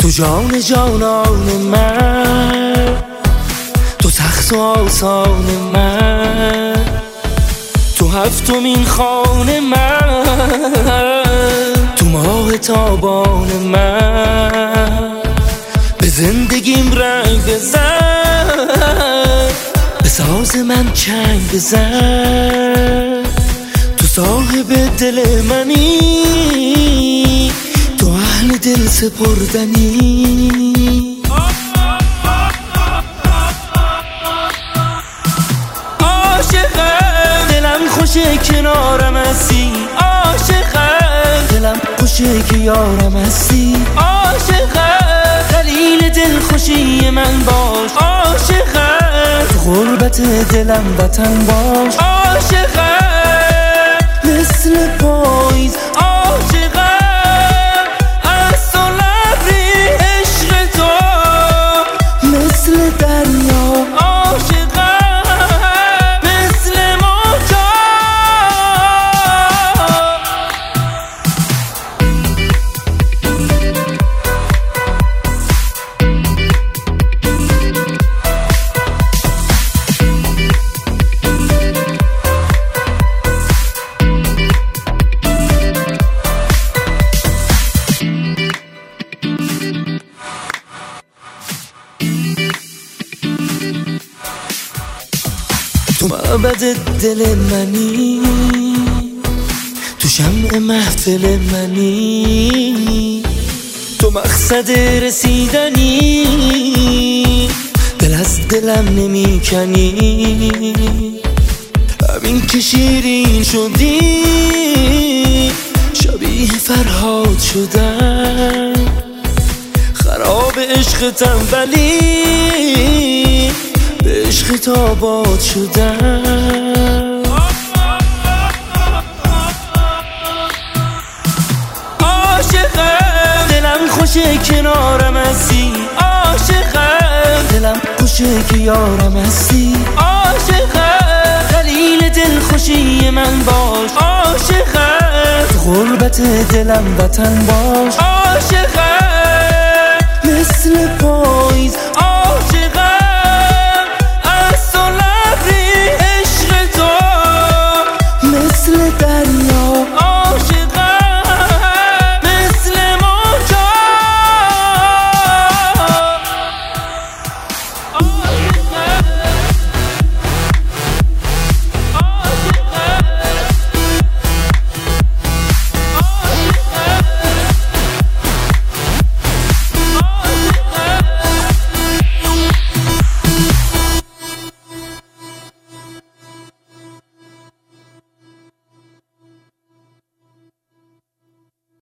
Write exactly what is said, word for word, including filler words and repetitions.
تو جان جانان من، تو تخت و آسان من، تو هفتمین خانه من، تو ماه تابان من. به زندگیم رنگ بزن، به ساز من چنگ بزن. تو صاحب دل منی، تو اهل دل سپردنی. عاشقم دلم خوشه کنارم هستی، عاشقم دلم خوشه که یارم هستی، عاشقم خلیل دل خوشی من باش، عاشقم تو غربت دلم وطن باش، عاشقم مثل پاییز، عاشقم از تو لبری عشق تو مثل دریا، عاشقم مثل موجا. تو معبد دل منی، تو شمع محفل منی، تو مقصد رسیدنی، دل از دلم نمی کنی. همین که شیرین شدی شبیه فرهاد شدم، خراب عشقتم ولی به عشق تاباد شدم. عاشقم دلم خوشه کنارم هستی، عاشقم دلم خوشه که یارم هستی، عاشقم خلیل دل خوشی من باش، عاشقم تو غربت دلم وطن باش، عاشقم